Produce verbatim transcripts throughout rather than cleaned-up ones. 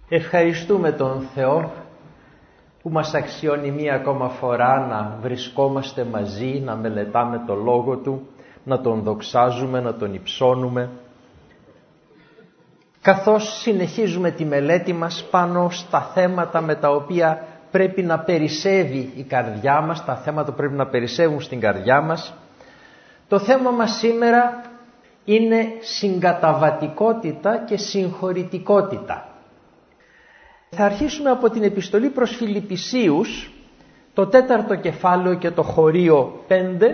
Ευχαριστούμε τον Θεό που μας αξιώνει μία ακόμα φορά να βρισκόμαστε μαζί, να μελετάμε το Λόγο Του, να Τον δοξάζουμε, να Τον υψώνουμε, καθώς συνεχίζουμε τη μελέτη μας πάνω στα θέματα με τα οποία πρέπει να περισσεύει η καρδιά μας, τα θέματα που πρέπει να περισσεύουν στην καρδιά μας. Το θέμα μας σήμερα είναι συγκαταβατικότητα και συγχωρητικότητα. Θα αρχίσουμε από την επιστολή προς Φιλιππισίους, το τέταρτο κεφάλαιο και το χωρίο πέντε,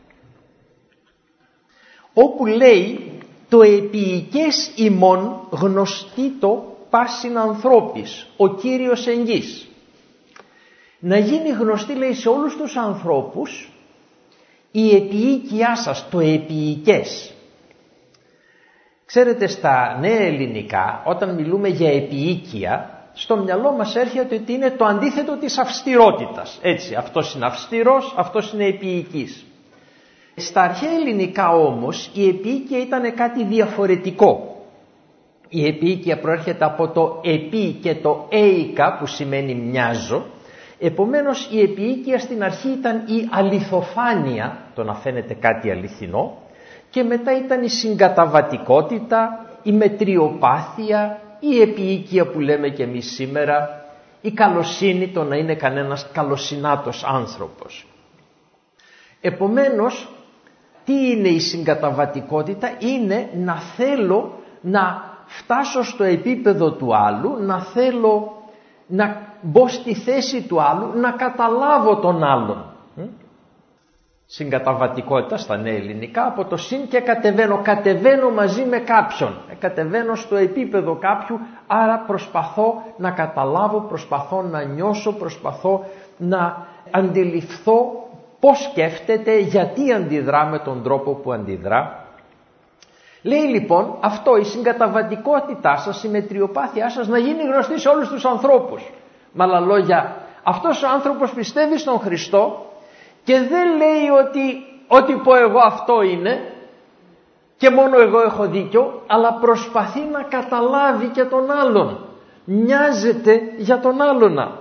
όπου λέει «Το επιοικές ημών γνωστήτο πάσιν ανθρώπης, ο Κύριος εν γης». Να γίνει γνωστή, λέει, σε όλους τους ανθρώπους η επιοίκειά σας, το επιοικές. Ξέρετε, στα νέα ελληνικά, όταν μιλούμε για επιοίκεια, στο μυαλό μας έρχεται ότι είναι το αντίθετο της αυστηρότητας. Έτσι, αυτός είναι αυστηρός, αυτός είναι επιοικής. Στα αρχαία ελληνικά όμως η επιοίκεια ήταν κάτι διαφορετικό. Η επιοίκεια προέρχεται από το επί και το έικα που σημαίνει μοιάζω. Επομένως η επιοίκεια στην αρχή ήταν η αληθοφάνεια, το να φαίνεται κάτι αληθινό, και μετά ήταν η συγκαταβατικότητα, η μετριοπάθεια, η επιοίκεια που λέμε και εμείς σήμερα, η καλοσύνη, το να είναι κανένας καλοσυνάτος άνθρωπος. Επομένως, τι είναι η συγκαταβατικότητα? Είναι να θέλω να φτάσω στο επίπεδο του άλλου, να θέλω να μπω στη θέση του άλλου, να καταλάβω τον άλλον. Συγκαταβατικότητα στα νέα ελληνικά, από το συν και κατεβαίνω, κατεβαίνω μαζί με κάποιον, κατεβαίνω στο επίπεδο κάποιου, άρα προσπαθώ να καταλάβω, προσπαθώ να νιώσω, προσπαθώ να αντιληφθώ πώς σκέφτεται, γιατί αντιδρά με τον τρόπο που αντιδρά. Λέει λοιπόν αυτό, η συγκαταβατικότητά σας, η μετριοπάθειά σας να γίνει γνωστή σε όλους τους ανθρώπους. Με άλλα λόγια, αυτός ο άνθρωπος πιστεύει στον Χριστό και δεν λέει ότι ό,τι πω εγώ αυτό είναι και μόνο εγώ έχω δίκιο, αλλά προσπαθεί να καταλάβει και τον άλλον. Νοιάζεται για τον άλλον.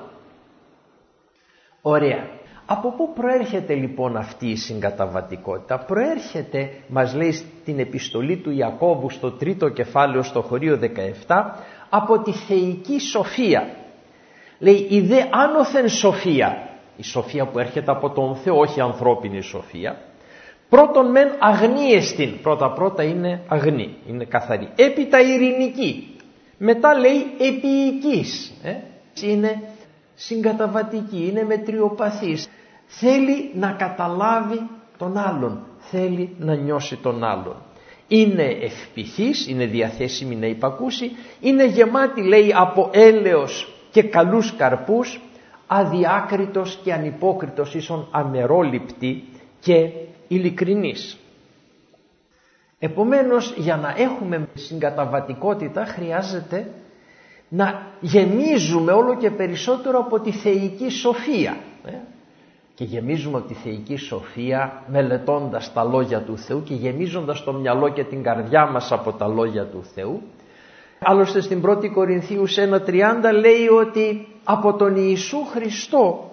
Ωραία. Από πού προέρχεται λοιπόν αυτή η συγκαταβατικότητα? Προέρχεται, μας λέει στην επιστολή του Ιακώβου στο τρίτο κεφάλαιο στο χωρίο δεκαεπτά, από τη θεϊκή σοφία. Λέει η δε άνωθεν σοφία, η σοφία που έρχεται από τον Θεό, όχι ανθρώπινη σοφία. Πρώτον μεν αγνίεστιν, πρώτα πρώτα είναι αγνή, είναι καθαρή. Έπειτα ειρηνική, μετά λέει επιοικής, ε? είναι συγκαταβατική, είναι μετριοπαθής. Θέλει να καταλάβει τον άλλον, θέλει να νιώσει τον άλλον. Είναι ευπηχής, είναι διαθέσιμη να υπακούσει, είναι γεμάτη, λέει, από έλεος και καλούς καρπούς, αδιάκριτος και ανυπόκριτος, ίσον αμερόληπτη και ειλικρινής. Επομένως, για να έχουμε συγκαταβατικότητα χρειάζεται να γεμίζουμε όλο και περισσότερο από τη θεϊκή σοφία. Ε? Και γεμίζουμε από τη θεϊκή σοφία μελετώντας τα λόγια του Θεού και γεμίζοντας το μυαλό και την καρδιά μας από τα λόγια του Θεού. Άλλωστε στην πρώτη Κορινθίους ένα τριάντα λέει ότι από τον Ιησού Χριστό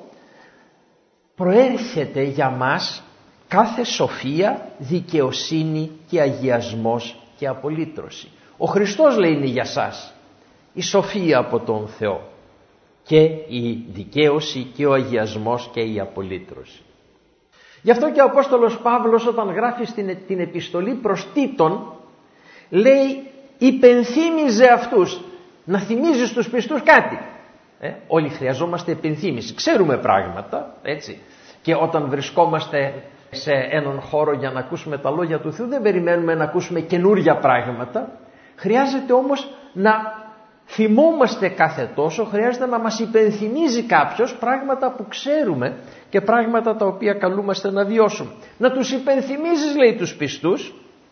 προέρχεται για μας κάθε σοφία, δικαιοσύνη και αγιασμός και απολύτρωση. Ο Χριστός, λέει, είναι για σας η σοφία από τον Θεό και η δικαίωση και ο αγιασμός και η απολύτρωση. Γι' αυτό και ο Απόστολος Παύλος όταν γράφει στην, την επιστολή προς Τίτον λέει υπενθύμιζε αυτούς, να θυμίζει στους πιστούς κάτι. Ε, όλοι χρειαζόμαστε υπενθύμιση, ξέρουμε πράγματα, έτσι, και όταν βρισκόμαστε σε έναν χώρο για να ακούσουμε τα λόγια του Θεού δεν περιμένουμε να ακούσουμε καινούρια πράγματα, χρειάζεται όμως να θυμόμαστε κάθε τόσο, χρειάζεται να μας υπενθυμίζει κάποιος πράγματα που ξέρουμε και πράγματα τα οποία καλούμαστε να βιώσουμε. Να τους υπενθυμίζεις, λέει, τους πιστούς,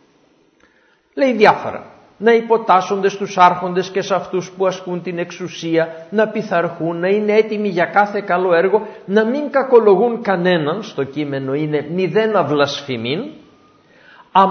λέει διάφορα. Να υποτάσσονται στους άρχοντες και σε αυτούς που ασκούν την εξουσία, να πειθαρχούν, να είναι έτοιμοι για κάθε καλό έργο, να μην κακολογούν κανέναν, στο κείμενο είναι μηδέν αυλασφημίν,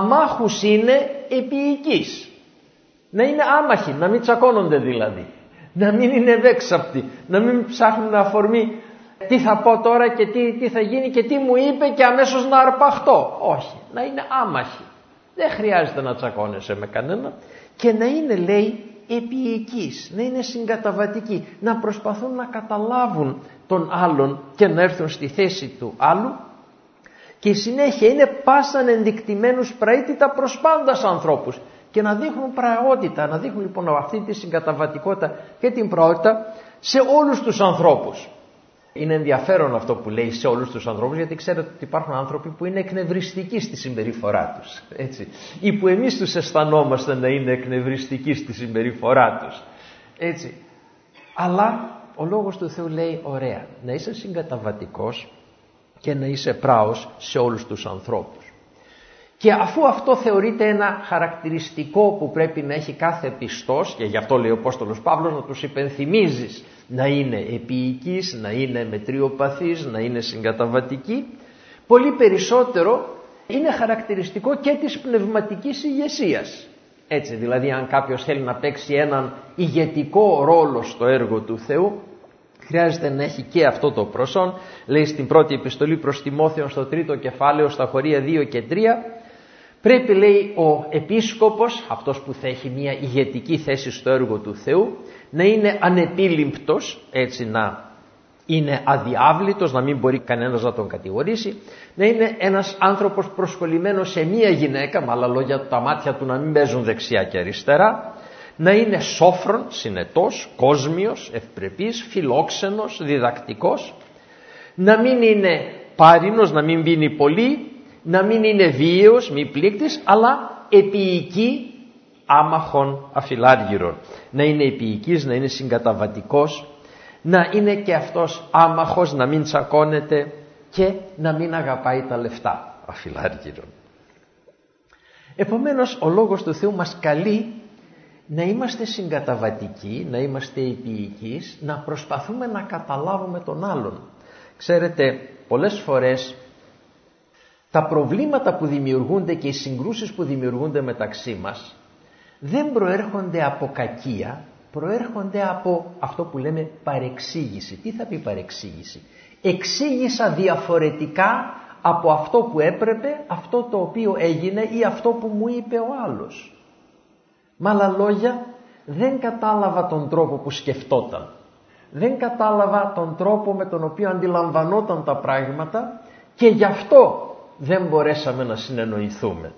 αμάχους είναι επιοικής. Να είναι άμαχοι, να μην τσακώνονται δηλαδή. Να μην είναι ευέξαπτοι, να μην ψάχνουν αφορμή τι θα πω τώρα και τι, τι θα γίνει και τι μου είπε και αμέσως να αρπαχτώ. Όχι, να είναι άμαχοι. Δεν χρειάζεται να τσακώνεσαι με κανένα και να είναι, λέει, επίοικείς, να είναι συγκαταβατικοί, να προσπαθούν να καταλάβουν τον άλλον και να έρθουν στη θέση του άλλου. Και η συνέχεια είναι πάσαν ενδεικτημένους πραήτητα προς πάντας ανθρώπους και να δείχνουν πραότητα, να δείχνουν λοιπόν αυτή τη συγκαταβατικότητα και την πραότητα σε όλους τους ανθρώπους. Είναι ενδιαφέρον αυτό που λέει σε όλους τους ανθρώπους, γιατί ξέρετε ότι υπάρχουν άνθρωποι που είναι εκνευριστικοί στη συμπεριφορά τους, έτσι, ή που εμείς τους αισθανόμαστε να είναι εκνευριστικοί στη συμπεριφορά τους, έτσι. Αλλά ο Λόγος του Θεού λέει, ωραία, να είσαι συγκαταβατικός και να είσαι πράος σε όλους τους ανθρώπους. Και αφού αυτό θεωρείται ένα χαρακτηριστικό που πρέπει να έχει κάθε πιστός, και γι' αυτό λέει ο Απόστολος Παύλος να τους υπενθυμίζεις να είναι επίοικείς, να είναι μετριοπαθείς, να είναι συγκαταβατικοί, πολύ περισσότερο είναι χαρακτηριστικό και της πνευματικής ηγεσίας. Έτσι δηλαδή, αν κάποιος θέλει να παίξει έναν ηγετικό ρόλο στο έργο του Θεού, χρειάζεται να έχει και αυτό το προσόν. Λέει στην πρώτη επιστολή προς Τιμόθεον στο τρίτο κεφάλαιο, στα χωρία δύο και τρία, πρέπει, λέει, ο επίσκοπος, αυτός που θα έχει μια ηγετική θέση στο έργο του Θεού, να είναι ανεπίληπτος, έτσι, να είναι αδιάβλητος, να μην μπορεί κανένας να τον κατηγορήσει, να είναι ένας άνθρωπος προσκολλημένος σε μία γυναίκα, με άλλα λόγια τα μάτια του να μην παίζουν δεξιά και αριστερά, να είναι σόφρον, συνετός, κόσμιος, ευπρεπής, φιλόξενος, διδακτικός, να μην είναι πάρινος, να μην πίνει πολύ, να μην είναι βίαιος, μη πλήκτης, αλλά επίοικη, άμαχων, αφιλάργυρων. Να είναι επίοικης, να είναι συγκαταβατικός, να είναι και αυτός άμαχος, να μην τσακώνεται και να μην αγαπάει τα λεφτά, αφιλάργυρων. Επομένως, ο Λόγος του Θεού μας καλεί να είμαστε συγκαταβατικοί, να είμαστε επίοικείς, να προσπαθούμε να καταλάβουμε τον άλλον. Ξέρετε, πολλές φορές τα προβλήματα που δημιουργούνται και οι συγκρούσεις που δημιουργούνται μεταξύ μας δεν προέρχονται από κακία, προέρχονται από αυτό που λέμε παρεξήγηση. Τι θα πει παρεξήγηση? Εξήγησα διαφορετικά από αυτό που έπρεπε, αυτό το οποίο έγινε ή αυτό που μου είπε ο άλλος. Με άλλα λόγια, δεν κατάλαβα τον τρόπο που σκεφτόταν. Δεν κατάλαβα τον τρόπο με τον οποίο αντιλαμβανόταν τα πράγματα και γι' αυτό δεν μπορέσαμε να συνεννοηθούμε.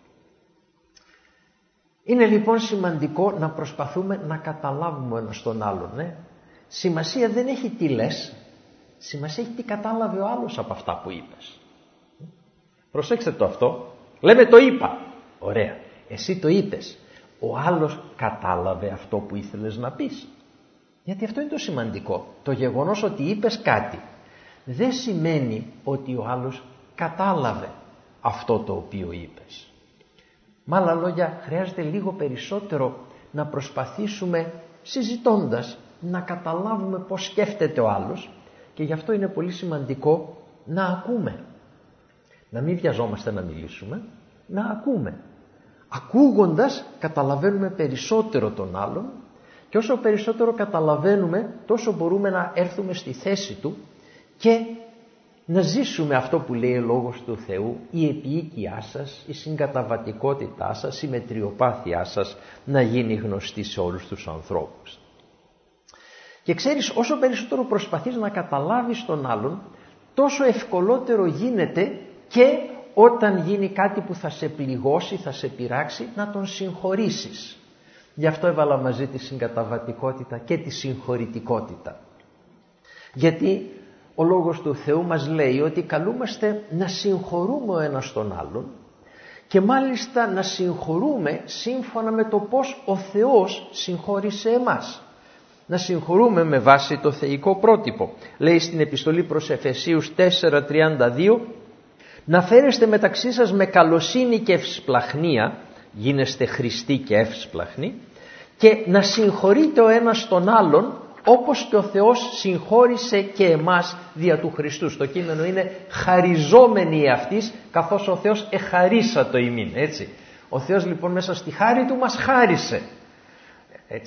Είναι λοιπόν σημαντικό να προσπαθούμε να καταλάβουμε ένας τον άλλον. Ναι? Σημασία δεν έχει τι λες, σημασία έχει τι κατάλαβε ο άλλος από αυτά που είπες. Προσέξτε το αυτό. Λέμε το είπα. Ωραία. Εσύ το είπες. Ο άλλος κατάλαβε αυτό που ήθελες να πεις. Γιατί αυτό είναι το σημαντικό. Το γεγονός ότι είπες κάτι δεν σημαίνει ότι ο άλλος κατάλαβε αυτό το οποίο είπες. Με άλλα λόγια, χρειάζεται λίγο περισσότερο να προσπαθήσουμε συζητώντας να καταλάβουμε πώς σκέφτεται ο άλλος και γι' αυτό είναι πολύ σημαντικό να ακούμε. Να μην βιαζόμαστε να μιλήσουμε, να ακούμε. Ακούγοντας καταλαβαίνουμε περισσότερο τον άλλον και όσο περισσότερο καταλαβαίνουμε τόσο μπορούμε να έρθουμε στη θέση του και να ζήσουμε αυτό που λέει ο Λόγος του Θεού, η επίοικιά σας, η συγκαταβατικότητά σας, η μετριοπάθειά σας να γίνει γνωστή σε όλους τους ανθρώπους. Και ξέρεις, όσο περισσότερο προσπαθείς να καταλάβεις τον άλλον, τόσο ευκολότερο γίνεται και όταν γίνει κάτι που θα σε πληγώσει, θα σε πειράξει, να τον συγχωρήσεις. Γι' αυτό έβαλα μαζί τη συγκαταβατικότητα και τη συγχωρητικότητα. Γιατί ο Λόγος του Θεού μας λέει ότι καλούμαστε να συγχωρούμε ο ένας τον άλλον και μάλιστα να συγχωρούμε σύμφωνα με το πώς ο Θεός συγχώρησε εμάς. Να συγχωρούμε με βάση το θεϊκό πρότυπο. Λέει στην επιστολή προς Εφεσίους τέσσερα τριάντα δύο, να φέρεστε μεταξύ σας με καλοσύνη και ευσπλαχνία, γίνεστε χρηστοί και ευσπλαχνοί, και να συγχωρείτε ο ένας τον άλλον όπως και ο Θεός συγχώρησε και εμάς δια του Χριστού. Στο κείμενο είναι χαριζόμενοι εαυτής, καθώς ο Θεός εχαρίσα το ημίν. Έτσι. Ο Θεός λοιπόν μέσα στη χάρη του μας χάρισε. Έτσι.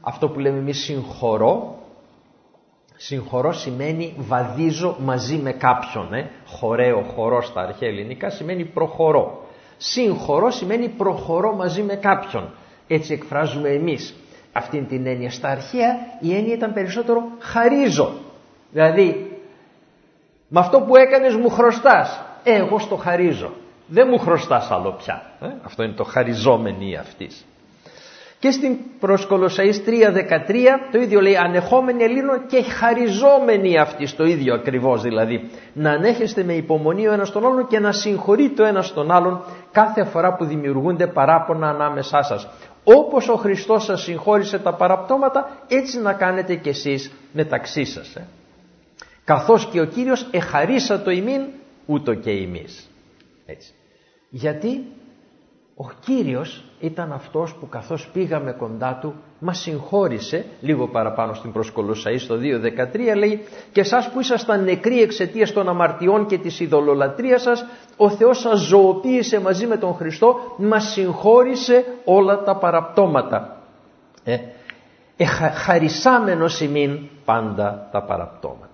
αυτό που λέμε εμείς συγχωρώ. Συγχωρώ σημαίνει βαδίζω μαζί με κάποιον. Ε. Χωρέω, χωρώ στα αρχαία ελληνικά σημαίνει προχωρώ. Συγχωρώ σημαίνει προχωρώ μαζί με κάποιον. Έτσι εκφράζουμε εμείς αυτήν την έννοια. Στα αρχαία η έννοια ήταν περισσότερο χαρίζω. Δηλαδή, με αυτό που έκανες μου χρωστάς. Ε, εγώ στο χαρίζω. Δεν μου χρωστάς άλλο πια. Ε, αυτό είναι το χαριζόμενη αυτής. Και στην προς Κολοσσαείς τρία δεκατρία το ίδιο λέει, ανεχόμενοι Ελλήνων και χαριζόμενοι αυτής, το ίδιο ακριβώς δηλαδή. Να ανέχεστε με υπομονή ο ένας τον άλλον και να συγχωρείτε ο ένας τον άλλον κάθε φορά που δημιουργούνται παράπονα ανάμεσά σας. Όπως ο Χριστός σας συγχώρησε τα παραπτώματα, έτσι να κάνετε κι εσείς μεταξύ σας. Ε. Καθώς και ο Κύριος εχαρίσα το ημίν, ούτω και εμείς. Έτσι. Γιατί ο Κύριος ήταν αυτός που καθώς πήγαμε κοντά του μας συγχώρησε. Λίγο παραπάνω στην προς Κολοσσαείς το δύο δεκατρία λέει, και εσάς που ήσασταν νεκροί εξαιτίας των αμαρτιών και της ειδωλολατρίας σας, ο Θεός σας ζωοποίησε μαζί με τον Χριστό, μας συγχώρησε όλα τα παραπτώματα. Ε, ε, χαρισάμενος ημίν πάντα τα παραπτώματα.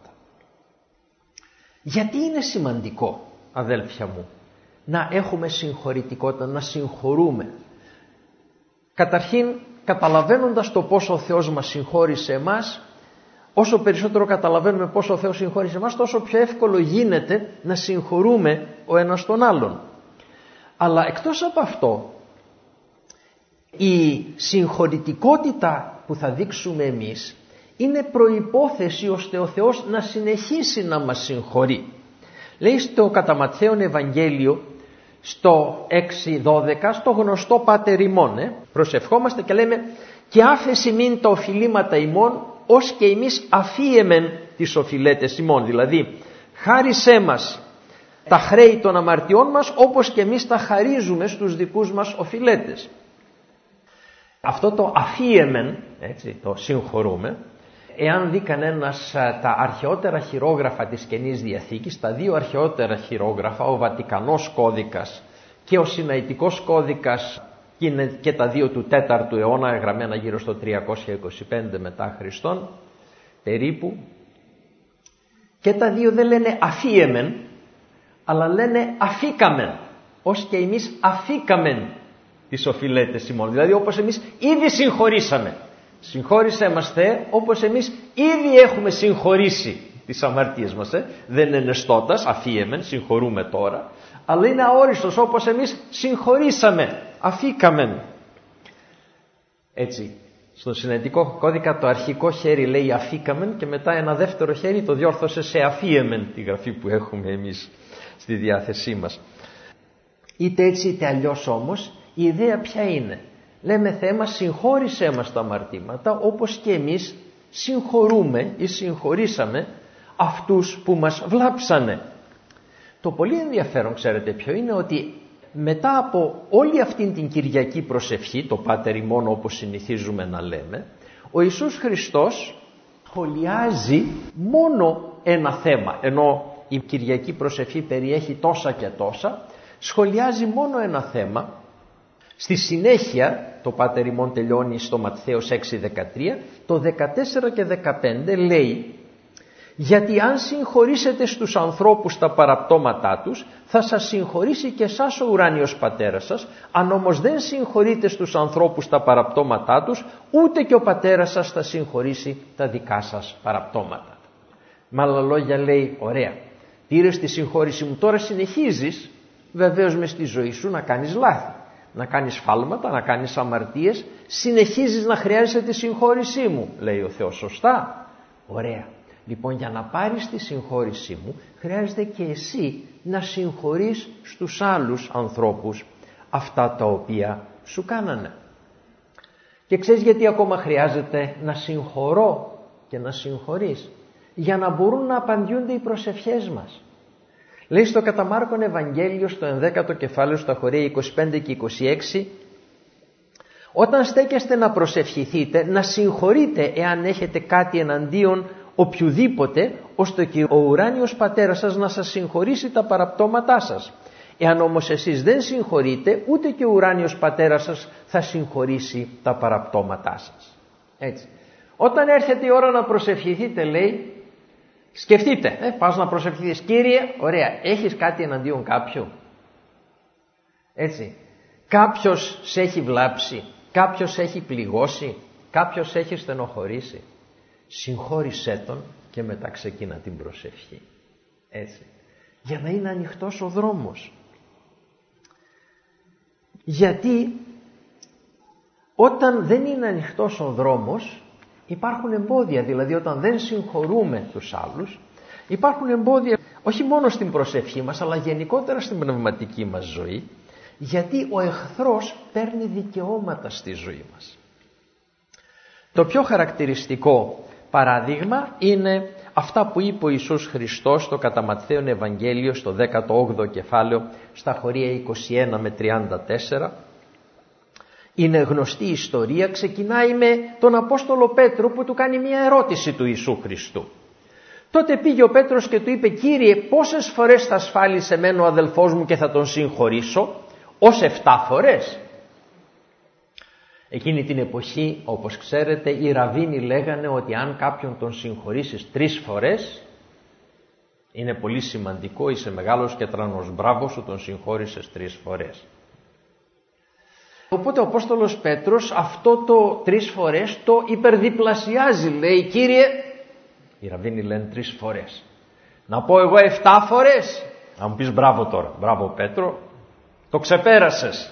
Γιατί είναι σημαντικό, αδέλφια μου, να έχουμε συγχωρητικότητα, να συγχωρούμε? Καταρχήν, καταλαβαίνοντας το πόσο ο Θεός μας συγχώρησε εμάς, όσο περισσότερο καταλαβαίνουμε πόσο ο Θεός συγχώρησε εμάς, τόσο πιο εύκολο γίνεται να συγχωρούμε ο ένας τον άλλον. Αλλά εκτός από αυτό, η συγχωρητικότητα που θα δείξουμε εμείς είναι προϋπόθεση ώστε ο Θεός να συνεχίσει να μας συγχωρεί. Λέει στο κατά Ματθαίον Ευαγγέλιο, στο έξι δώδεκα, στο γνωστό Πάτερ ημών, ε, προσευχόμαστε και λέμε, και άφεση μην τα οφειλήματα ημών, ως και εμείς αφίεμεν τις οφειλέτες ημών. Δηλαδή, χάρισέ μας τα χρέη των αμαρτιών μας, όπως και εμείς τα χαρίζουμε στους δικούς μας οφειλέτες. Αυτό το αφίεμεν, έτσι, το συγχωρούμε, εάν δει κανένας τα αρχαιότερα χειρόγραφα της Καινής Διαθήκης, τα δύο αρχαιότερα χειρόγραφα, ο Βατικανός κώδικας και ο Συναϊτικός κώδικας, και τα δύο του τέταρτου αιώνα, γραμμένα γύρω στο τριακόσια είκοσι πέντε μετά Χριστόν, περίπου, και τα δύο δεν λένε αφίεμεν, αλλά λένε αφήκαμεν, ως και εμείς αφήκαμεν τις οφειλέτες ημών. Δηλαδή όπως εμείς ήδη συγχωρήσαμε. Συγχώρησέ μας Θεέ, όπως εμείς ήδη έχουμε συγχωρήσει τις αμαρτίες μας. Ε. Δεν είναι νεστώτας, αφίεμεν, συγχωρούμε τώρα, αλλά είναι αόριστος, όπως εμείς συγχωρήσαμε, αφήκαμεν. Έτσι, στον Συναιτικό κώδικα το αρχικό χέρι λέει αφήκαμεν και μετά ένα δεύτερο χέρι το διόρθωσε σε αφίεμεν, τη γραφή που έχουμε εμείς στη διάθεσή μας. Είτε έτσι είτε αλλιώς όμως, η ιδέα ποια είναι? Λέμε Θεέ μας, συγχώρησέ μας τα αμαρτήματα, όπως και εμείς συγχωρούμε ή συγχωρήσαμε αυτούς που μας βλάψανε. Το πολύ ενδιαφέρον, ξέρετε ποιο είναι? Ότι μετά από όλη αυτή την Κυριακή προσευχή, το Πάτερ ημών όπως συνηθίζουμε να λέμε, ο Ιησούς Χριστός σχολιάζει μόνο ένα θέμα, ενώ η Κυριακή προσευχή περιέχει τόσα και τόσα, σχολιάζει μόνο ένα θέμα. Στη συνέχεια το Πάτερ ημών τελειώνει στο Ματθαίος έξι δεκατρία, το δεκατέσσερα και δεκαπέντε λέει, γιατί αν συγχωρήσετε στους ανθρώπους τα παραπτώματά τους, θα σας συγχωρήσει και εσάς ο ουράνιος πατέρας σας. Αν όμως δεν συγχωρείτε στους ανθρώπους τα παραπτώματά τους, ούτε και ο πατέρας σας θα συγχωρήσει τα δικά σας παραπτώματα. Με άλλα λόγια λέει, ωραία, πήρες τη συγχώρηση μου, τώρα συνεχίζεις βεβαίως μες στη ζωή σου να κάνεις λάθη, να κάνεις φάλματα, να κάνεις αμαρτίες, συνεχίζεις να χρειάζεσαι τη συγχώρησή μου, λέει ο Θεός. Σωστά? Ωραία. Λοιπόν, για να πάρεις τη συγχώρησή μου, χρειάζεται και εσύ να συγχωρείς στους άλλους ανθρώπους αυτά τα οποία σου κάνανε. Και ξέρεις γιατί ακόμα χρειάζεται να συγχωρώ και να συγχωρείς? Για να μπορούν να απαντιούνται οι προσευχές μας. Λέει στο κατά Μάρκον Ευαγγέλιο, στο ενδέκατο κεφάλαιο, στα χωρία είκοσι πέντε και είκοσι έξι, όταν στέκεστε να προσευχηθείτε, να συγχωρείτε εάν έχετε κάτι εναντίον οποιουδήποτε, ώστε και ο ουράνιος πατέρας σας να σας συγχωρήσει τα παραπτώματά σας. Εάν όμως εσείς δεν συγχωρείτε, ούτε και ο ουράνιος πατέρας σας θα συγχωρήσει τα παραπτώματά σας. Έτσι. Όταν έρχεται η ώρα να προσευχηθείτε, λέει, σκεφτείτε, ε, πας να προσευχηθείς. Κύριε, ωραία, έχεις κάτι εναντίον κάποιου? Έτσι. Κάποιος σε έχει βλάψει, κάποιος σε έχει πληγώσει, κάποιος σε έχει στενοχωρήσει. Συγχώρησέ τον και μετά ξεκίνα την προσευχή. Έτσι. Για να είναι ανοιχτός ο δρόμος. Γιατί όταν δεν είναι ανοιχτός ο δρόμος υπάρχουν εμπόδια. Δηλαδή όταν δεν συγχωρούμε τους άλλους υπάρχουν εμπόδια όχι μόνο στην προσευχή μας αλλά γενικότερα στην πνευματική μας ζωή, γιατί ο εχθρός παίρνει δικαιώματα στη ζωή μας. Το πιο χαρακτηριστικό παράδειγμα είναι αυτά που είπε ο Ιησούς Χριστός στο κατά Ματθαίον Ευαγγέλιο στο δέκατο όγδοο κεφάλαιο στα χωρία είκοσι ένα με τριάντα τέσσερα. Είναι γνωστή η ιστορία, ξεκινάει με τον Απόστολο Πέτρο που του κάνει μια ερώτηση του Ιησού Χριστού. Τότε πήγε ο Πέτρος και του είπε, Κύριε, πόσες φορές θα ασφάλει σε μένα ο αδελφός μου και θα τον συγχωρήσω? Ως εφτά φορές? Εκείνη την εποχή, όπως ξέρετε, οι ραβίνοι λέγανε ότι αν κάποιον τον συγχωρήσεις τρεις φορές είναι πολύ σημαντικό, είσαι μεγάλος και τρανός, μπράβο σου, τον συγχώρησες τρεις φορές. Οπότε ο Απόστολος Πέτρος αυτό το τρεις φορές το υπερδιπλασιάζει. Λέει, Κύριε, οι ραβίνοι λένε τρεις φορές, να πω εγώ εφτά φορές? Να μου πεις μπράβο τώρα, μπράβο Πέτρο, το ξεπέρασες.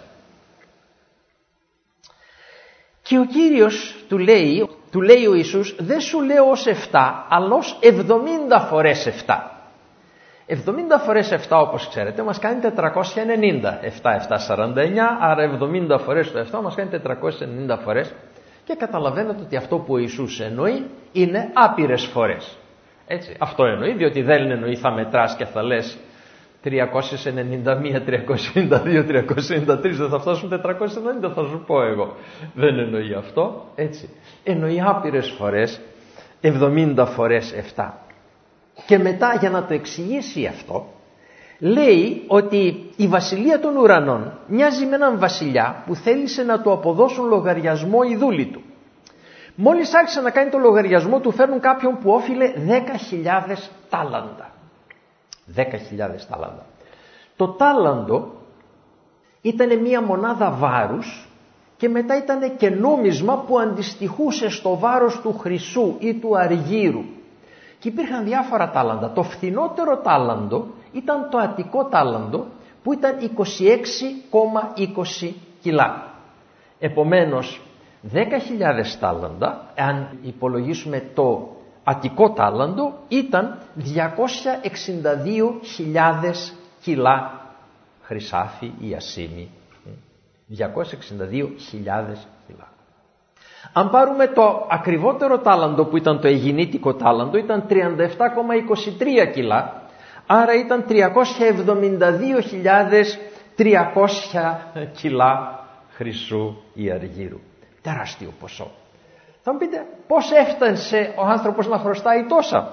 Και ο Κύριος του λέει, του λέει ο Ιησούς, δεν σου λέω ως εφτά, αλλά ως εβδομήντα φορές εφτά. εβδομήντα φορές εφτά, όπως ξέρετε, μας κάνει τετρακόσια ενενήντα. εφτά, εφτά, σαράντα εννιά, άρα εβδομήντα φορές το εφτά μας κάνει τετρακόσια ενενήντα φορές. Και καταλαβαίνετε ότι αυτό που ο Ιησούς εννοεί είναι άπειρες φορές. Έτσι, αυτό εννοεί, διότι δεν εννοεί θα μετράς και θα λες τριακόσια ενενήντα ένα, τριακόσια ενενήντα δύο, τριακόσια ενενήντα τρία, δεν θα φτάσουν τετρακόσια ενενήντα, θα σου πω εγώ. Δεν εννοεί αυτό, έτσι. Εννοεί άπειρες φορές, εβδομήντα φορές εφτά. Και μετά, για να το εξηγήσει αυτό, λέει ότι η βασιλεία των ουρανών μοιάζει με έναν βασιλιά που θέλησε να του αποδώσουν λογαριασμό οι δούλοι του. Μόλις άρχισε να κάνει το λογαριασμό του, φέρνουν κάποιον που όφιλε δέκα χιλιάδες τάλαντα. δέκα χιλιάδες τάλαντα. Το τάλαντο ήταν μία μονάδα βάρους και μετά ήταν και νόμισμα που αντιστοιχούσε στο βάρος του χρυσού ή του αργύρου. Και υπήρχαν διάφορα τάλαντα. Το φθηνότερο τάλαντο ήταν το αττικό τάλαντο που ήταν είκοσι έξι κόμμα είκοσι κιλά. Επομένως δέκα χιλιάδες τάλαντα, αν υπολογίσουμε το αττικό τάλαντο, ήταν διακόσια εξήντα δύο χιλιάδες κιλά χρυσάφι ή ασήμι. διακόσια εξήντα δύο χιλιάδες κιλά. Αν πάρουμε το ακριβότερο τάλαντο που ήταν το αιγινήτικο τάλαντο, ήταν τριάντα επτά κόμμα είκοσι τρία κιλά, άρα ήταν τριακόσια εβδομήντα δύο χιλιάδες τριακόσια κιλά χρυσού ή αργύρου. Τεράστιο ποσό. Θα μου πείτε, πώς έφτασε ο άνθρωπος να χρωστάει τόσα?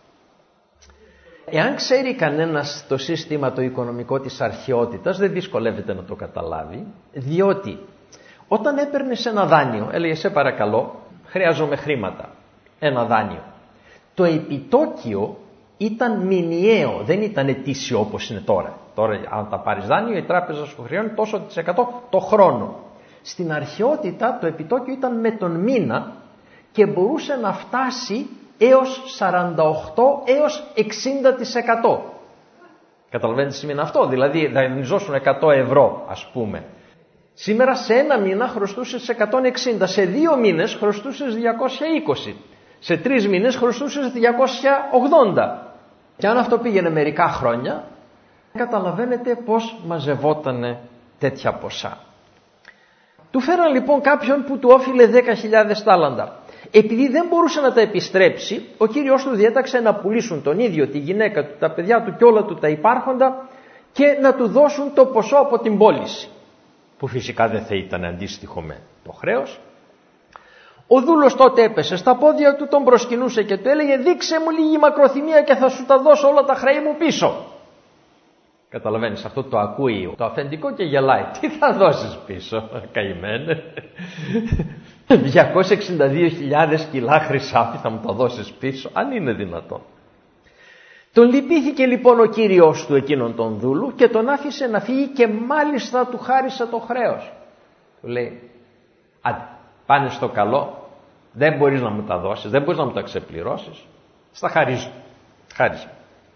Εάν ξέρει κανένας το σύστημα το οικονομικό της αρχαιότητας, δεν δυσκολεύεται να το καταλάβει, διότι όταν έπαιρνες ένα δάνειο, έλεγε σε παρακαλώ, χρειάζομαι χρήματα, ένα δάνειο. Το επιτόκιο ήταν μηνιαίο, δεν ήταν ετήσιο όπως είναι τώρα. Τώρα αν τα πάρεις δάνειο, η τράπεζα σου χρειώνει τόσο της εκατό το χρόνο. Στην αρχαιότητα το επιτόκιο ήταν με τον μήνα και μπορούσε να φτάσει έως σαράντα οκτώ έως εξήντα τοις εκατό. Καταλαβαίνετε τι σημαίνει αυτό? Δηλαδή δανειζόσουν εκατό ευρώ ας πούμε. Σήμερα σε ένα μήνα χρωστούσες εκατόν εξήντα, σε δύο μήνες χρωστούσες διακόσια είκοσι, σε τρεις μήνες χρωστούσες διακόσια ογδόντα. Και αν αυτό πήγαινε μερικά χρόνια, καταλαβαίνετε πώς μαζευότανε τέτοια ποσά. Του φέραν λοιπόν κάποιον που του όφιλε δέκα χιλιάδες τάλαντα. Επειδή δεν μπορούσε να τα επιστρέψει, ο Κύριος του διέταξε να πουλήσουν τον ίδιο, τη γυναίκα του, τα παιδιά του και όλα του τα υπάρχοντα και να του δώσουν το ποσό από την πώληση, που φυσικά δεν θα ήταν αντίστοιχο με το χρέος. Ο δούλος τότε έπεσε στα πόδια του, τον προσκυνούσε και του έλεγε «Δείξε μου λίγη μακροθυμία και θα σου τα δώσω όλα τα χρέη μου πίσω». Καταλαβαίνεις, αυτό το ακούει το αφεντικό και γελάει. Τι θα δώσεις πίσω, καημένε. διακόσιες εξήντα δύο χιλιάδες κιλά χρυσάφι θα μου τα δώσεις πίσω, αν είναι δυνατόν. Τον λυπήθηκε λοιπόν ο κύριος του εκείνον τον δούλου και τον άφησε να φύγει και μάλιστα του χάρισε το χρέος. Του λέει, άντε, πάνε στο καλό, δεν μπορείς να μου τα δώσεις, δεν μπορείς να μου τα ξεπληρώσεις, στα χαρίζω. Χάρισε.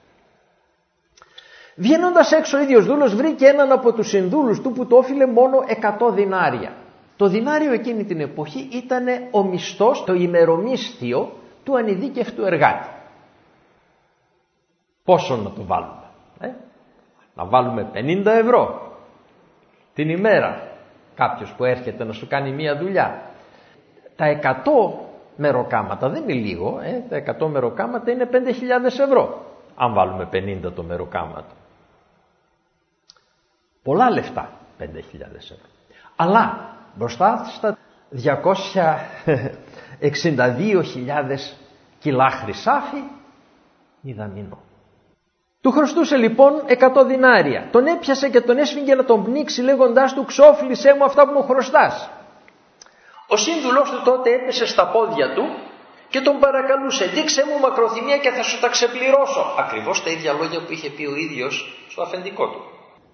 Βγαίνοντας έξω ο ίδιος δούλος βρήκε έναν από τους συνδούλους του που το όφιλε μόνο εκατό δινάρια. Το δινάριο εκείνη την εποχή ήταν ο μισθός, το ημερομίσθιο του ανειδίκευτου εργάτη. Πόσο να το βάλουμε, ε? Να βάλουμε πενήντα ευρώ την ημέρα, κάποιος που έρχεται να σου κάνει μία δουλειά. Τα εκατό μεροκάματα δεν είναι λίγο, ε? Τα εκατό μεροκάματα είναι πέντε χιλιάδες ευρώ, αν βάλουμε πενήντα το μεροκάματο. Πολλά λεφτά, πέντε χιλιάδες ευρώ. Αλλά μπροστά στα διακόσιες εξήντα δύο χιλιάδες κιλά χρυσάφι, μηδαμινό. Του χρωστούσε λοιπόν εκατό δινάρια. Τον έπιασε και τον έσφιγγε να τον πνίξει λέγοντάς του, ξόφλησέ μου αυτά που μου χρωστάς. Ο σύνδουλος του τότε έπεσε στα πόδια του και τον παρακαλούσε, δείξε μου μακροθυμία και θα σου τα ξεπληρώσω. Ακριβώς τα ίδια λόγια που είχε πει ο ίδιος στο αφεντικό του.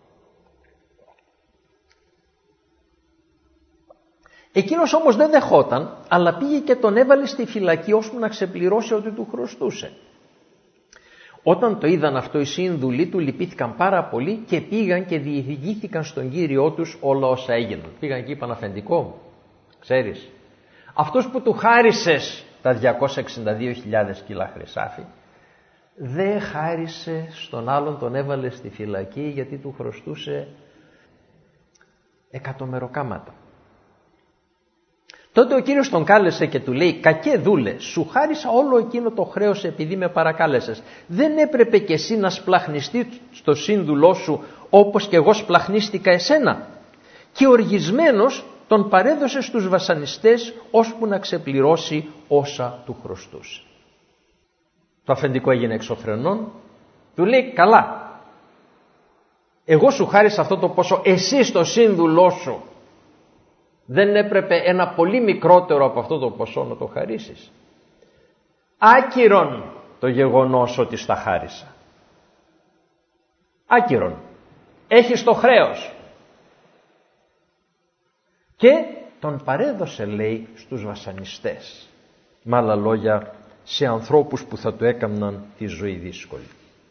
Εκείνος όμως δεν δεχόταν, αλλά πήγε και τον έβαλε στη φυλακή ώσπου να ξεπληρώσει ό,τι του χρωστούσε. Όταν το είδαν αυτό, οι σύνδουλοι του λυπήθηκαν πάρα πολύ και πήγαν και διηγήθηκαν στον κύριό τους όλα όσα έγιναν. Πήγαν και είπαν, αφεντικό μου, ξέρεις, αυτός που του χάρισες τα διακόσιες εξήντα δύο χιλιάδες κιλά χρυσάφι, δεν χάρισε στον άλλον, τον έβαλε στη φυλακή γιατί του χρωστούσε εκατομεροκάματα. Τότε ο κύριος τον κάλεσε και του λέει, κακέ δούλε, σου χάρισα όλο εκείνο το χρέος επειδή με παρακάλεσες. Δεν έπρεπε κι εσύ να σπλαχνιστείς στο σύνδουλό σου όπως και εγώ σπλαχνίστηκα εσένα? Και οργισμένος τον παρέδωσε στους βασανιστές ώσπου να ξεπληρώσει όσα του χρωστούσε. Το αφεντικό έγινε εξωφρενών, του λέει, καλά, εγώ σου χάρισα αυτό το ποσό, εσύ στο σύνδουλό σου δεν έπρεπε ένα πολύ μικρότερο από αυτό το ποσό να το χαρίσεις? Άκυρον το γεγονός ότι στα χάρισα. Άκυρον. Έχεις το χρέος. Και τον παρέδωσε, λέει, στους βασανιστές. Με άλλα λόγια, σε ανθρώπους που θα του έκαναν τη ζωή δύσκολη.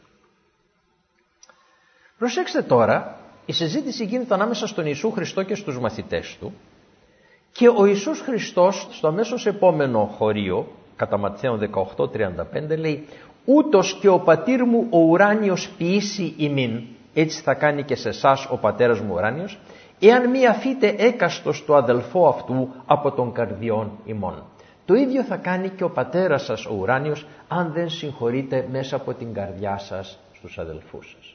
Προσέξτε τώρα, η συζήτηση γίνεται ανάμεσα στον Ιησού Χριστό και στους μαθητές του. Και ο Ιησούς Χριστός στο αμέσως επόμενο χωρίο, κατά Ματθαίον δεκαοκτώ τριάντα πέντε, λέει, ούτως και ο πατήρ μου ο ουράνιος ποιήσει ημίν, έτσι θα κάνει και σε εσάς ο πατέρας μου ουράνιος, εάν μη αφείτε έκαστος το αδελφό αυτού από των καρδιών ημών. Το ίδιο θα κάνει και ο πατέρας σας ο ουράνιος, αν δεν συγχωρείτε μέσα από την καρδιά σας στους αδελφούς σας.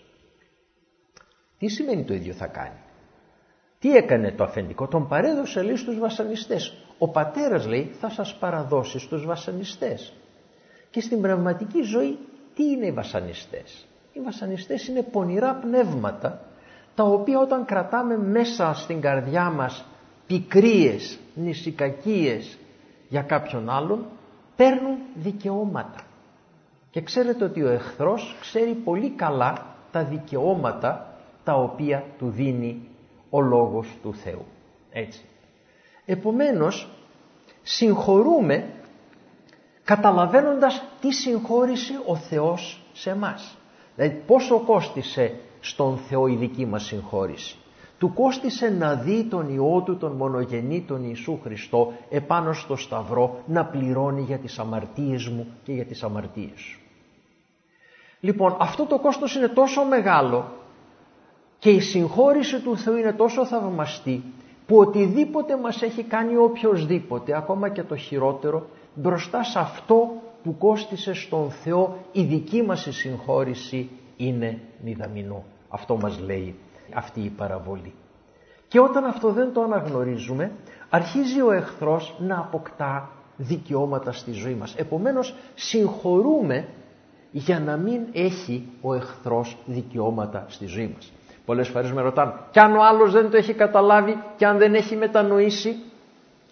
Τι σημαίνει το ίδιο θα κάνει? Τι έκανε το αφεντικό? Τον παρέδωσε, λέει, στους βασανιστές. Ο πατέρας, λέει, θα σας παραδώσει στους βασανιστές. Και στην πραγματική ζωή τι είναι οι βασανιστές? Οι βασανιστές είναι πονηρά πνεύματα, τα οποία όταν κρατάμε μέσα στην καρδιά μας πικρίες, νησικακίες για κάποιον άλλον, παίρνουν δικαιώματα. Και ξέρετε ότι ο εχθρός ξέρει πολύ καλά τα δικαιώματα τα οποία του δίνει ο Λόγος του Θεού. Έτσι. Επομένως, συγχωρούμε καταλαβαίνοντας τι συγχώρησε ο Θεός σε εμάς. Δηλαδή πόσο κόστισε στον Θεό η δική μας συγχώρηση? Του κόστισε να δει τον Υιό του, τον μονογενή, τον Ιησού Χριστό, επάνω στο σταυρό να πληρώνει για τις αμαρτίες μου και για τις αμαρτίες σου. Λοιπόν, αυτό το κόστος είναι τόσο μεγάλο και η συγχώρηση του Θεού είναι τόσο θαυμαστή, που οτιδήποτε μας έχει κάνει οποιοσδήποτε, ακόμα και το χειρότερο, μπροστά σε αυτό που κόστισε στον Θεό η δική μας η συγχώρηση είναι μηδαμινό. Αυτό μας λέει αυτή η παραβολή. Και όταν αυτό δεν το αναγνωρίζουμε, αρχίζει ο εχθρός να αποκτά δικαιώματα στη ζωή μας. Επομένως συγχωρούμε για να μην έχει ο εχθρός δικαιώματα στη ζωή μας. Πολλές φορές με ρωτάνε, κι αν ο άλλος δεν το έχει καταλάβει και αν δεν έχει μετανοήσει?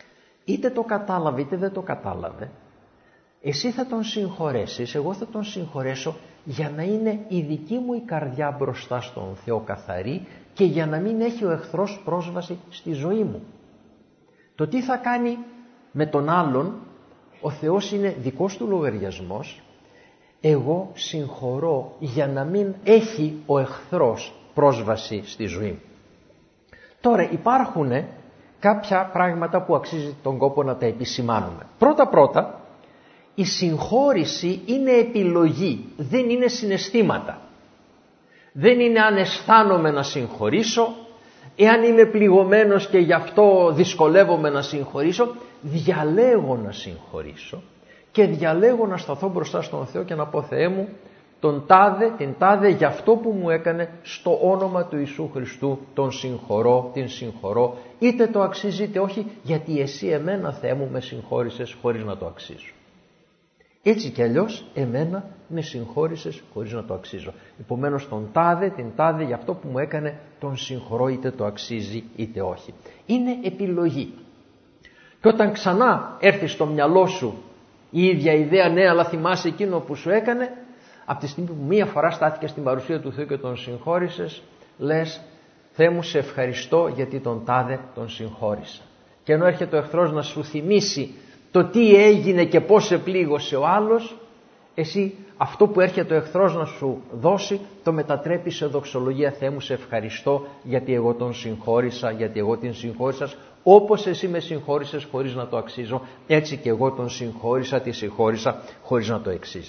είτε το κατάλαβε είτε δεν το κατάλαβε, εσύ θα τον συγχωρέσεις, εγώ θα τον συγχωρέσω για να είναι η δική μου η καρδιά μπροστά στον Θεό καθαρή και για να μην έχει ο εχθρός πρόσβαση στη ζωή μου. Το τι θα κάνει με τον άλλον, ο Θεός είναι δικός του λογαριασμός, εγώ συγχωρώ για να μην έχει ο εχθρός πρόσβαση στη ζωή μου. Τώρα υπάρχουν κάποια πράγματα που αξίζει τον κόπο να τα επισημάνουμε. Πρώτα πρώτα, η συγχώρηση είναι επιλογή, δεν είναι συναισθήματα. Δεν είναι αν αισθάνομαι να συγχωρήσω, εάν είμαι πληγωμένος και γι' αυτό δυσκολεύομαι να συγχωρήσω, διαλέγω να συγχωρήσω και διαλέγω να σταθώ μπροστά στον Θεό και να πω, Θεέ μου, τον τάδε, την τάδε για αυτό που μου έκανε, στο όνομα του Ιησού Χριστού τον συγχωρώ, την συγχωρώ, είτε το αξίζει είτε όχι, γιατί εσύ εμένα, Θεέ μου, με συγχώρησες χωρίς να το αξίζω. Έτσι κι αλλιώς εμένα με συγχώρησες χωρίς να το αξίζω. Επομένως τον τάδε, την τάδε για αυτό που μου έκανε τον συγχωρώ, είτε το αξίζει είτε όχι. Είναι επιλογή. Και όταν ξανά έρθει στο μυαλό σου η ίδια ιδέα, ναι, αλλά θυμάσαι εκείνο που σου έκανε, από τη στιγμή που μία φορά στάθηκε στην παρουσία του Θεού και τον συγχώρησες, λες, Θεέ μου, σε ευχαριστώ γιατί τον τάδε τον συγχώρησα. Και ενώ έρχεται ο εχθρός να σου θυμίσει το τι έγινε και πώς σε πλήγωσε ο άλλος, εσύ αυτό που έρχεται ο εχθρός να σου δώσει το μετατρέπει σε δοξολογία. Θεέ μου, σε ευχαριστώ γιατί εγώ τον συγχώρησα, γιατί εγώ την συγχώρησα, όπως εσύ με συγχώρησες χωρίς να το αξίζω, έτσι και εγώ τον συγχώρησα, τη συγχώρησα χωρίς να το αξίζω.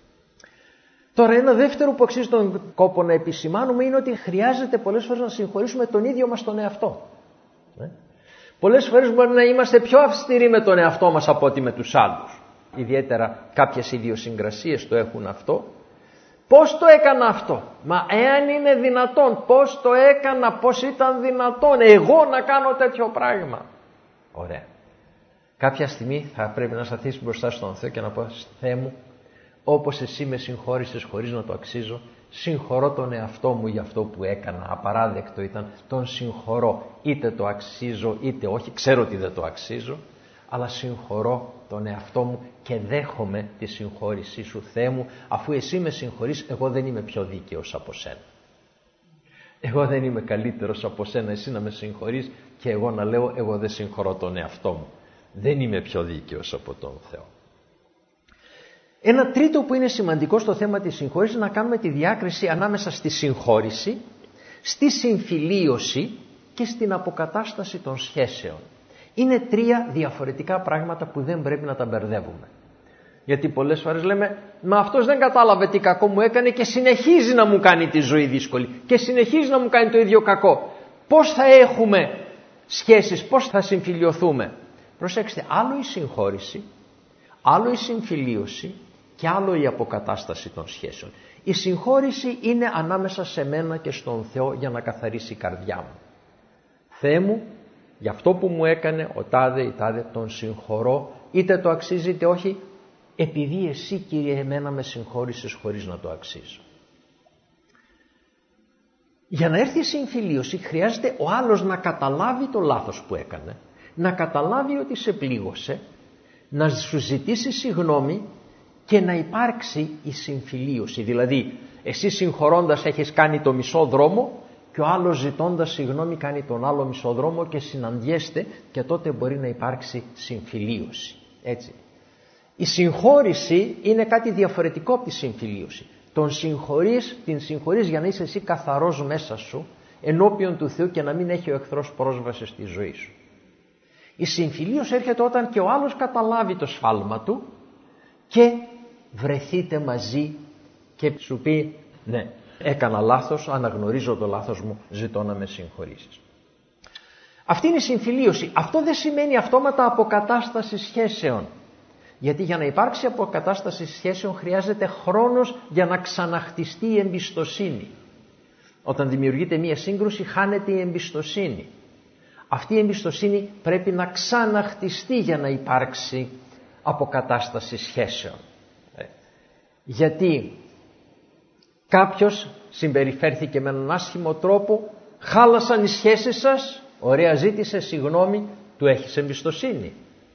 Τώρα ένα δεύτερο που αξίζει τον κόπο να επισημάνουμε είναι ότι χρειάζεται πολλές φορές να συγχωρήσουμε τον ίδιο μας τον εαυτό. Ε? Πολλές φορές μπορεί να είμαστε πιο αυστηροί με τον εαυτό μας από ότι με τους άλλους. Ιδιαίτερα κάποιες ιδιοσυγκρασίες το έχουν αυτό. Πώς το έκανα αυτό? Μα εάν είναι δυνατόν, πώς το έκανα, πώς ήταν δυνατόν εγώ να κάνω τέτοιο πράγμα? Ωραία. Κάποια στιγμή θα πρέπει να σταθείς μπροστά στον Θεό και να πεις, Θεέ μου, όπως εσύ με συγχώρησες χωρίς να το αξίζω, συγχωρώ τον εαυτό μου για αυτό που έκανα, απαράδεκτο ήταν, τον συγχωρώ, είτε το αξίζω είτε όχι, ξέρω ότι δεν το αξίζω, αλλά συγχωρώ τον εαυτό μου και δέχομαι τη συγχώρησή σου, Θεέ μου, αφού εσύ με συγχωρείς, εγώ δεν είμαι πιο δίκαιος από σένα. Εγώ δεν είμαι καλύτερος από σένα, εσύ να με συγχωρείς και εγώ να λέω, εγώ δεν συγχωρώ τον εαυτό μου. Δεν είμαι πιο δίκαιος από τον Θεό. Ένα τρίτο που είναι σημαντικό στο θέμα της συγχώρησης είναι να κάνουμε τη διάκριση ανάμεσα στη συγχώρηση, στη συμφιλίωση και στην αποκατάσταση των σχέσεων. Είναι τρία διαφορετικά πράγματα που δεν πρέπει να τα μπερδεύουμε. Γιατί πολλές φορές λέμε, μα αυτός δεν κατάλαβε τι κακό μου έκανε και συνεχίζει να μου κάνει τη ζωή δύσκολη και συνεχίζει να μου κάνει το ίδιο κακό. Πώς θα έχουμε σχέσεις, πώς θα συμφιλιωθούμε? Προσέξτε, άλλο η συγχώρηση, άλλο η συμφιλίωση και άλλο η αποκατάσταση των σχέσεων. Η συγχώρηση είναι ανάμεσα σε μένα και στον Θεό για να καθαρίσει η καρδιά μου. Θεέ μου, για αυτό που μου έκανε ο τάδε ή τάδε τον συγχωρώ, είτε το αξίζει είτε όχι, επειδή εσύ, Κύριε, εμένα με συγχώρησες χωρίς να το αξίζω. Για να έρθει η συμφιλίωση χρειάζεται ο άλλος να καταλάβει το λάθος που έκανε, να καταλάβει ότι σε πλήγωσε, να σου ζητήσει συγγνώμη και να υπάρξει η συμφιλίωση. Δηλαδή, εσύ συγχωρώντας έχεις κάνει το μισό δρόμο και ο άλλος ζητώντας συγγνώμη κάνει τον άλλο μισό δρόμο και συναντιέστε και τότε μπορεί να υπάρξει συμφιλίωση. Έτσι. Η συγχώρηση είναι κάτι διαφορετικό από τη συμφιλίωση. Τον συγχωρείς, την συγχωρείς για να είσαι εσύ καθαρός μέσα σου ενώπιον του Θεού και να μην έχει ο εχθρός πρόσβαση στη ζωή σου. Η συμφιλίωση έρχεται όταν και ο άλλος καταλάβει το σφάλμα του και βρεθείτε μαζί και σου πει, ναι, έκανα λάθος, αναγνωρίζω το λάθος μου, ζητώ να με συγχωρήσεις. Αυτή είναι η συμφιλίωση. Αυτό δεν σημαίνει αυτόματα αποκατάσταση σχέσεων. Γιατί για να υπάρξει αποκατάσταση σχέσεων χρειάζεται χρόνος για να ξαναχτιστεί η εμπιστοσύνη. Όταν δημιουργείται μία σύγκρουση χάνεται η εμπιστοσύνη. Αυτή η εμπιστοσύνη πρέπει να ξαναχτιστεί για να υπάρξει αποκατάσταση σχέσεων. Γιατί κάποιος συμπεριφέρθηκε με έναν άσχημο τρόπο, χάλασαν οι σχέσεις σας, ωραία, ζήτησε συγγνώμη, του έχεις εμπιστοσύνη?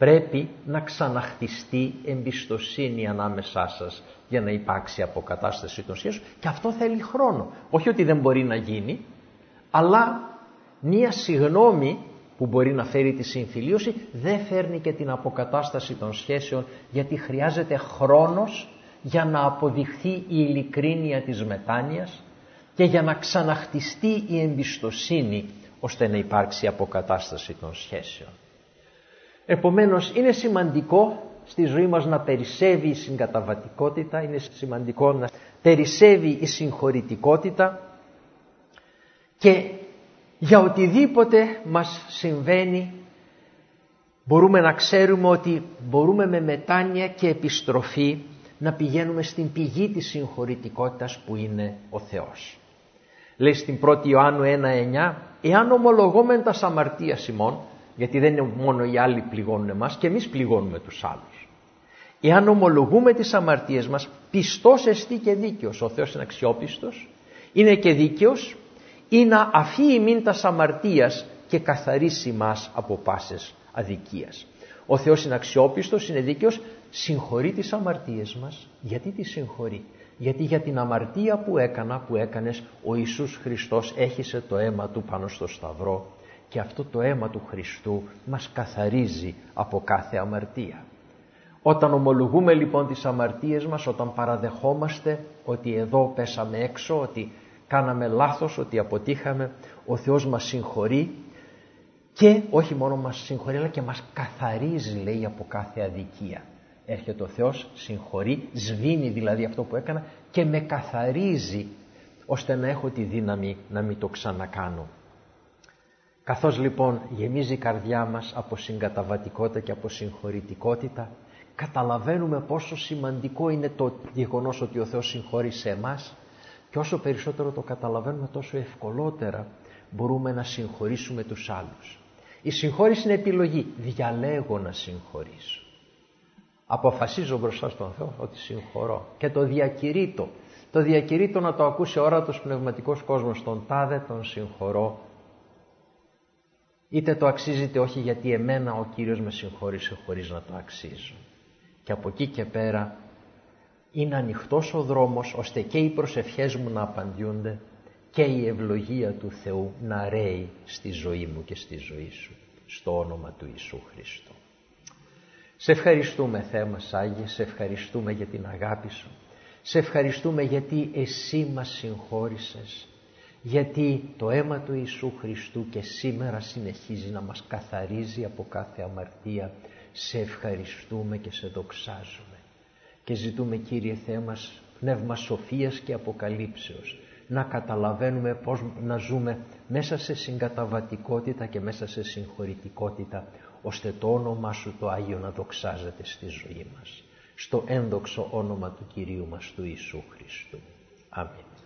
Πρέπει να ξαναχτιστεί εμπιστοσύνη ανάμεσά σας για να υπάρξει αποκατάσταση των σχέσεων, και αυτό θέλει χρόνο. Όχι ότι δεν μπορεί να γίνει, αλλά μία συγνώμη που μπορεί να φέρει τη συμφιλίωση δεν φέρνει και την αποκατάσταση των σχέσεων, γιατί χρειάζεται χρόνος για να αποδειχθεί η ειλικρίνεια της μετάνοιας και για να ξαναχτιστεί η εμπιστοσύνη ώστε να υπάρξει αποκατάσταση των σχέσεων. Επομένως, είναι σημαντικό στη ζωή μας να περισσεύει η συγκαταβατικότητα, είναι σημαντικό να περισσεύει η συγχωρητικότητα, και για οτιδήποτε μας συμβαίνει μπορούμε να ξέρουμε ότι μπορούμε με μετάνοια και επιστροφή να πηγαίνουμε στην πηγή της συγχωρητικότητας που είναι ο Θεός. Λέει στην πρώτη Ιωάννου ένα εννιά, εάν ομολογόμεν τας αμαρτίας ημών, γιατί δεν είναι μόνο οι άλλοι πληγώνουν εμάς, και εμείς πληγώνουμε τους άλλους. Εάν ομολογούμε τις αμαρτίες μας, πιστός εστί και δίκαιος, ο Θεός είναι αξιόπιστος, είναι και δίκαιος, ή να αφήσει ημίν τας αμαρτίας και καθαρίσει μας από πάσες αδικίας. Ο Θεός είναι αξιόπιστος, είναι δίκαιος, συγχωρεί τις αμαρτίες μας. Γιατί τις συγχωρεί? Γιατί για την αμαρτία που έκανα, που έκανες, ο Ιησούς Χριστός έχισε το αίμα του πάνω στο σταυρό, και αυτό το αίμα του Χριστού μας καθαρίζει από κάθε αμαρτία. Όταν ομολογούμε λοιπόν τις αμαρτίες μας, όταν παραδεχόμαστε ότι εδώ πέσαμε έξω, ότι κάναμε λάθος, ότι αποτύχαμε, ο Θεός μας συγχωρεί, και όχι μόνο μας συγχωρεί, αλλά και μας καθαρίζει, λέει, από κάθε αδικία. Έρχεται ο Θεός, συγχωρεί, σβήνει δηλαδή αυτό που έκανα και με καθαρίζει, ώστε να έχω τη δύναμη να μην το ξανακάνω. Καθώς λοιπόν γεμίζει η καρδιά μας από συγκαταβατικότητα και από συγχωρητικότητα, καταλαβαίνουμε πόσο σημαντικό είναι το γεγονός ότι ο Θεός συγχώρησε εμάς, και όσο περισσότερο το καταλαβαίνουμε, τόσο ευκολότερα μπορούμε να συγχωρήσουμε τους άλλους. Η συγχώρηση είναι επιλογή. Διαλέγω να συγχωρήσω. Αποφασίζω μπροστά στον Θεό ότι συγχωρώ και το διακηρύττω. Το διακηρύττω να το ακούσει ο όρατος πνευματικός κόσμος. Τον τάδε τον συγχωρώ. Είτε το αξίζει είτε όχι, γιατί εμένα ο Κύριος με συγχώρησε χωρίς να το αξίζω. Και από εκεί και πέρα είναι ανοιχτός ο δρόμος, ώστε και οι προσευχές μου να απαντιούνται και η ευλογία του Θεού να ρέει στη ζωή μου και στη ζωή σου, στο όνομα του Ιησού Χριστού. Σε ευχαριστούμε, Θεέ μας Άγιε, σε ευχαριστούμε για την αγάπη σου, σε ευχαριστούμε γιατί εσύ μας συγχώρησες, γιατί το αίμα του Ιησού Χριστού και σήμερα συνεχίζει να μας καθαρίζει από κάθε αμαρτία. Σε ευχαριστούμε και σε δοξάζουμε. Και ζητούμε, Κύριε Θεέ μας, πνεύμα σοφίας και αποκαλύψεως, να καταλαβαίνουμε πώς να ζούμε μέσα σε συγκαταβατικότητα και μέσα σε συγχωρητικότητα, ώστε το όνομά σου το Άγιο να δοξάζεται στη ζωή μας. Στο ένδοξο όνομα του Κυρίου μας του Ιησού Χριστού. Αμήν.